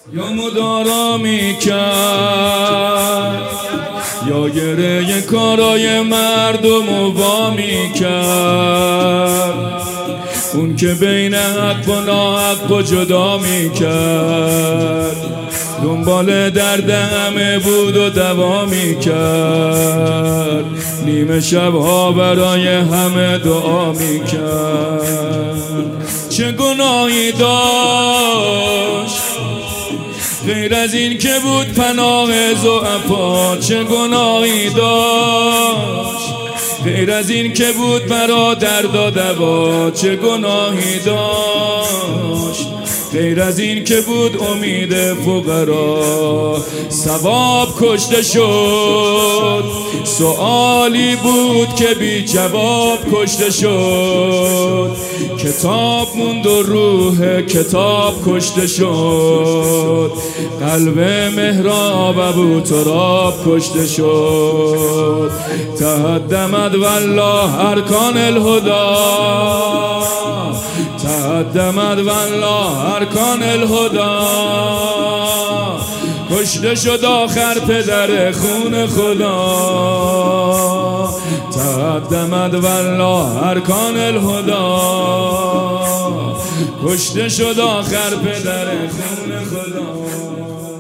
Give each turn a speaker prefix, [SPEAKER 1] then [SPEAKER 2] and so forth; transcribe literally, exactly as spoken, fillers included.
[SPEAKER 1] یا مدارا میکرد یا گره کارای مردم و وا میکرد، اون که بین حق و ناحق و جدا میکرد، دنبال درد همه بود و دوا میکرد، نیمه شبها برای همه دعا میکرد. چه گناهی داشت غیر از این که بود پناه ضعفا؟ چه گناهی داشت غیر از این که بود برا درد و دوا؟ چه گناهی داشت غیر از این که بود امید فقرا؟ ثواب کشته شد، سؤالی بود که بی جواب کشته شد، کتاب موند و روح کتاب کشته شد، قلب مهراب ابو تراب کشته شد. تهدمت والله ارکان الهدى، تهدمت والله ارکان الهدى، کشته شد آخر پدر خون خدا. تهدمت والله ارکان الهدى، کشته شد آخر پدر خون خدا.